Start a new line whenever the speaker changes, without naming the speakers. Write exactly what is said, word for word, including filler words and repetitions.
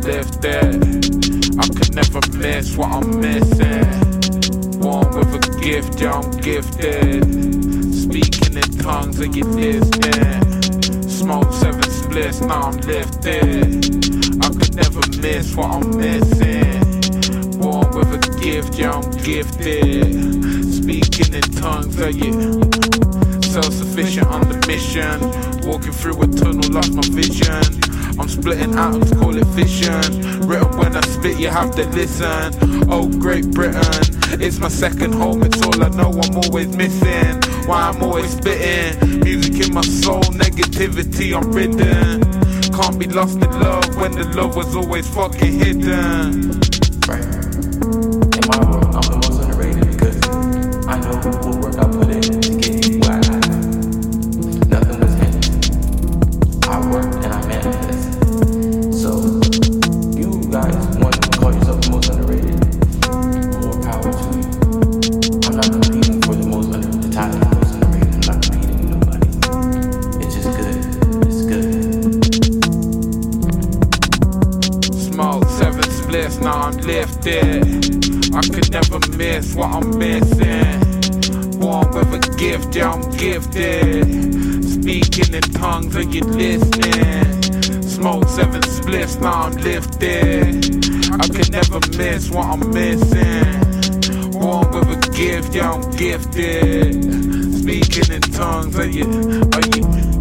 lifted. I could never miss what I'm missing. Born with a gift, yeah, I'm gifted. Speaking in tongues, are you listening? Smoke seven splits, now I'm lifted. I could never miss what I'm missing. Born with a gift, yeah, I'm gifted. Speaking in tongues, are you self-sufficient on the mission? Walking through a tunnel, lost my vision. I'm splitting atoms, call it fission. Written when I spit, you have to listen. Oh, Great Britain, it's my second home, it's all I know, I'm always missing. Why I'm always spitting, music in my soul, negativity I'm ridden. Can't be lost in love when the love was always fucking hidden.
Right. In my world, I'm the most underrated because I know what work I put in to get you where I am. Nothing was hidden. I worked and I manifested. So, you guys want to call yourself the most underrated? More power to you. I'm not competing for the most under the title of the most underrated. I'm not competing with nobody. It's just good. It's good.
Smoke seven splits, now I'm lifted. I could never miss what I'm missing. Born with a gift, yeah, I'm gifted. Speaking in tongues, are you listening? Smoke seven splits, now I'm lifted. I could never miss what I'm missing. Born with a gift, yeah, I'm gifted. Speaking in tongues, are you, are you